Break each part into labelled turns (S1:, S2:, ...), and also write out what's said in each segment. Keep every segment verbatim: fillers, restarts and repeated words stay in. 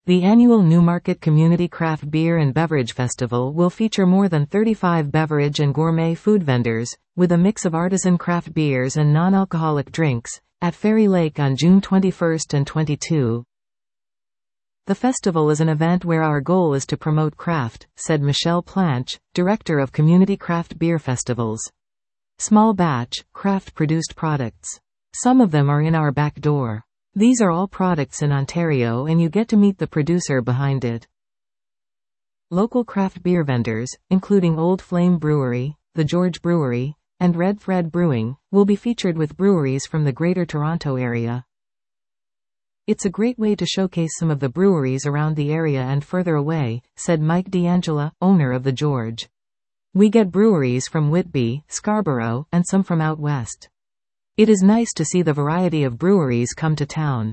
S1: The annual Newmarket Community Craft Beer and Beverage Festival will feature more than thirty-five beverage and gourmet food vendors, with a mix of artisan craft beers and non-alcoholic drinks, at Fairy Lake on June twenty-first and twenty-second. The festival is an event where our goal is to promote craft, said Michelle Planche, Director of Community Craft Beer Festivals. Small batch, craft-produced products. Some of them are in our back door. These are all products in Ontario and you get to meet the producer behind it. Local craft beer vendors, including Old Flame Brewery, The George Brewery, and Red Fred Brewing, will be featured with breweries from the Greater Toronto Area. It's a great way to showcase some of the breweries around the area and further away, said Mike D'Angela, owner of The George. We get breweries from Whitby, Scarborough, and some from out west. It is nice to see the variety of breweries come to town.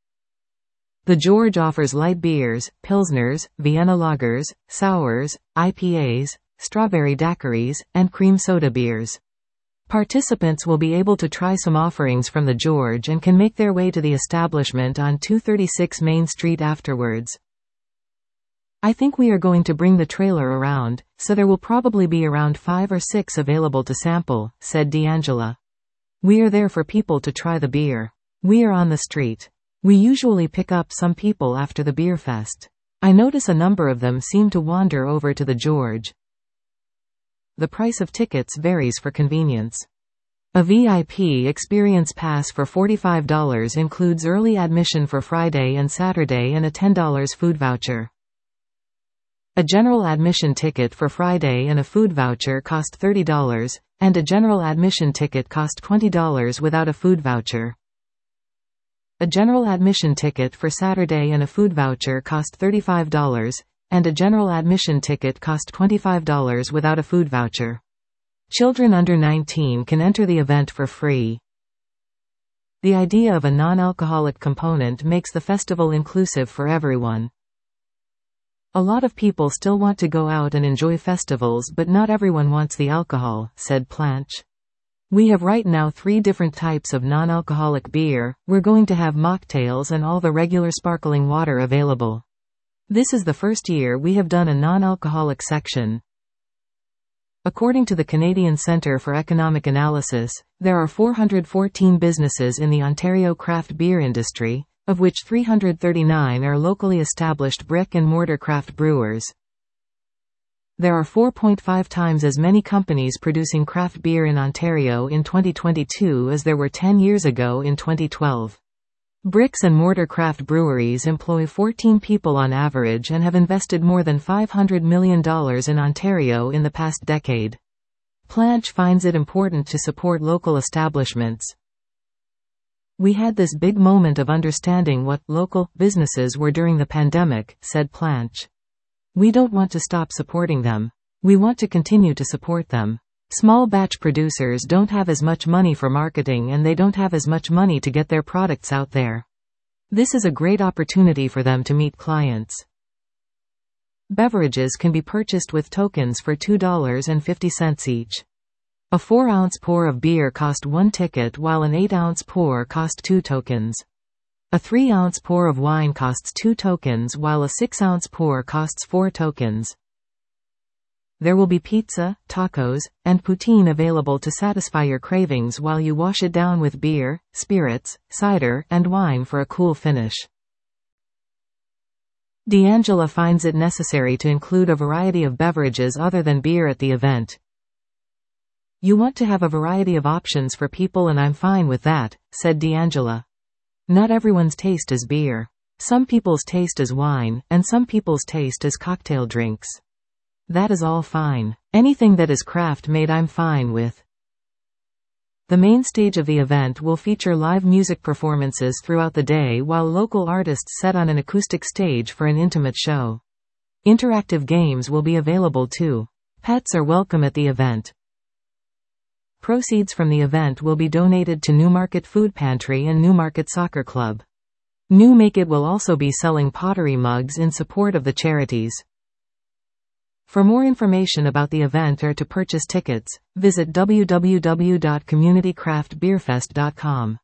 S1: The George offers light beers, pilsners, Vienna lagers, sours, I P As, strawberry daiquiris, and cream soda beers. Participants will be able to try some offerings from the George and can make their way to the establishment on two thirty-six Main Street afterwards. I think we are going to bring the trailer around, so there will probably be around five or six available to sample, said D'Angela. We are there for people to try the beer. We are on the street. We usually pick up some people after the beer fest. I notice a number of them seem to wander over to the George. The price of tickets varies for convenience. A V I P experience pass for forty-five dollars includes early admission for Friday and Saturday and a ten dollar food voucher. A general admission ticket for Friday and a food voucher cost thirty dollars, and a general admission ticket cost twenty dollars without a food voucher. A general admission ticket for Saturday and a food voucher cost thirty-five dollars, and a general admission ticket cost twenty-five dollars without a food voucher. Children under nineteen can enter the event for free. The idea of a non-alcoholic component makes the festival inclusive for everyone. A lot of people still want to go out and enjoy festivals, but not everyone wants the alcohol, said Planche. We have right now three different types of non-alcoholic beer. We're going to have mocktails and all the regular sparkling water available. This is the first year we have done a non-alcoholic section. According to the Canadian Centre for Economic Analysis, there are four hundred fourteen businesses in the Ontario craft beer industry, of which three hundred thirty-nine are locally established brick-and-mortar craft brewers. There are four point five times as many companies producing craft beer in Ontario in twenty twenty-two as there were ten years ago in twenty twelve. Bricks-and-mortar craft breweries employ fourteen people on average and have invested more than five hundred million dollars in Ontario in the past decade. Planche finds it important to support local establishments. We had this big moment of understanding what local businesses were during the pandemic, said Planche. We don't want to stop supporting them. We want to continue to support them. Small batch producers don't have as much money for marketing and they don't have as much money to get their products out there. This is a great opportunity for them to meet clients. Beverages can be purchased with tokens for two dollars and fifty cents each. A four ounce pour of beer cost one ticket while an eight ounce pour cost two tokens. A three ounce pour of wine costs two tokens while a six ounce pour costs four tokens. There will be pizza, tacos, and poutine available to satisfy your cravings while you wash it down with beer, spirits, cider, and wine for a cool finish. D'Angela finds it necessary to include a variety of beverages other than beer at the event. You want to have a variety of options for people and I'm fine with that, said D'Angela. Not everyone's taste is beer. Some people's taste is wine, and some people's taste is cocktail drinks. That is all fine. Anything that is craft made I'm fine with. The main stage of the event will feature live music performances throughout the day while local artists set on an acoustic stage for an intimate show. Interactive games will be available too. Pets are welcome at the event. Proceeds from the event will be donated to Newmarket Food Pantry and Newmarket Soccer Club. Newmarket will also be selling pottery mugs in support of the charities. For more information about the event or to purchase tickets, visit w w w dot community craft beer fest dot com.